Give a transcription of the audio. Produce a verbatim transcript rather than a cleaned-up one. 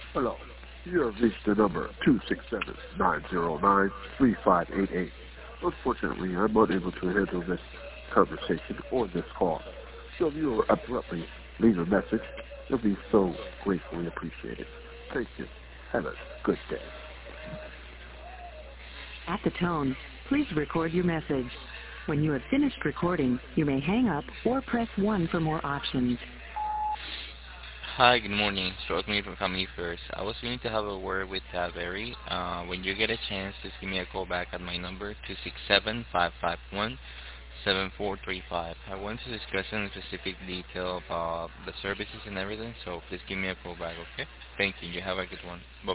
Hello. You have reached the number two six seven, nine zero nine, three five eight eight. Unfortunately, I'm unable to handle this conversation or this call. So if you will abruptly leave a message, you'll be so gratefully appreciated. Thank you. Have a good day. At the tone, please record your message. When you have finished recording, you may hang up or press one for more options. Hi, good morning. Struck me from coming first. I was going to have a word with Taveri. Uh, when you get a chance, just give me a call back at my number, two six seven, five five one, seven four three five. I want to discuss in specific detail about the services and everything, so please give me a call back, okay? Thank you. You have a good one. Bye.